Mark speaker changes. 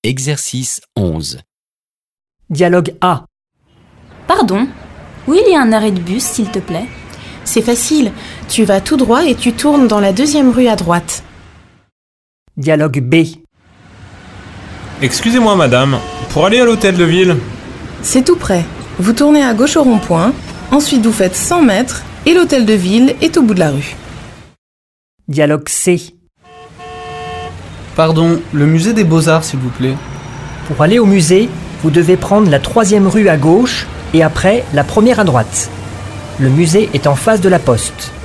Speaker 1: Exercice 11.
Speaker 2: Dialogue A.
Speaker 3: Pardon, où il y a un arrêt de bus, s'il te plaît?
Speaker 4: C'est facile, tu vas tout droit et tu tournes dans la 2e rue à droite.
Speaker 2: Dialogue B.
Speaker 5: Excusez-moi madame, pour aller à l'hôtel de ville?
Speaker 4: C'est tout près. Vous tournez à gauche au rond-point, ensuite vous faites 100 mètres et l'hôtel de ville est au bout de la rue.
Speaker 2: Dialogue C.
Speaker 6: Pardon, le musée des Beaux-Arts, s'il vous plaît.
Speaker 2: Pour aller au musée, vous devez prendre la 3e rue à gauche et après la 1re à droite. Le musée est en face de la poste.